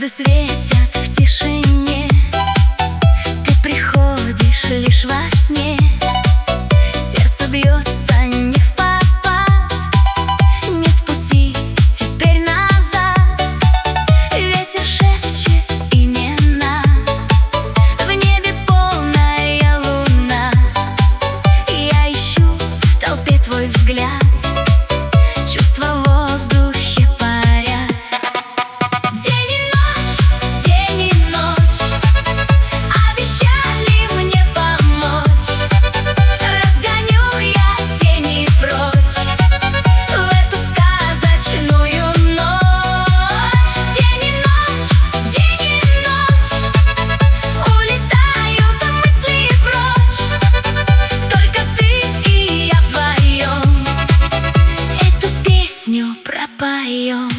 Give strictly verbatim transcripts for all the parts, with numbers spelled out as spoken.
Звезды светят в тишине, ты приходишь лишь во сне. Сердце бьется не впопад, нет пути теперь назад. Ветер шепчет имена, в небе полная луна. Я ищу в толпе твой взгляд, чувства в воздухе парят. День и ночь, день и ночь, обещали мне помочь. Разгоню я тени прочь в эту сказочную ночь. День и ночь, день и ночь, улетают мысли прочь. Только ты и я вдвоем эту песню пропоем.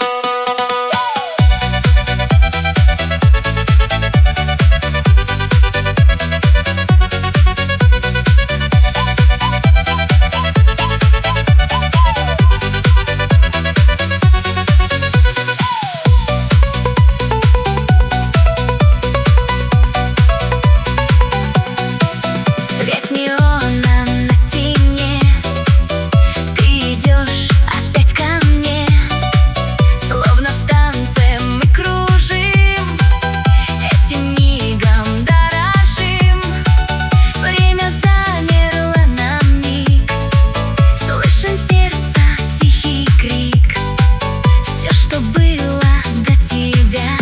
Свет неона на стене, ты идешь опять ко мне. Словно в танце мы кружим, этим мигом дорожим. Время замерло на миг, слышен сердца тихий крик. Все, что было до тебя,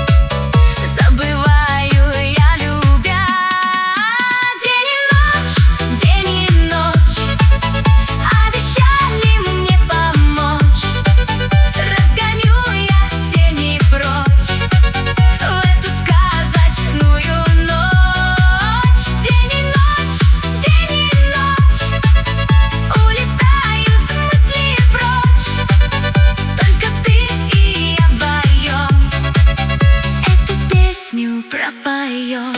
забываю я, любя. День и ночь, день и ночь, обещали мне помочь. Разгоню я тени прочь в эту сказочную ночь. День и ночь, день и ночь, улетают мысли прочь. Только ты и я вдвоем эту песню пропоем.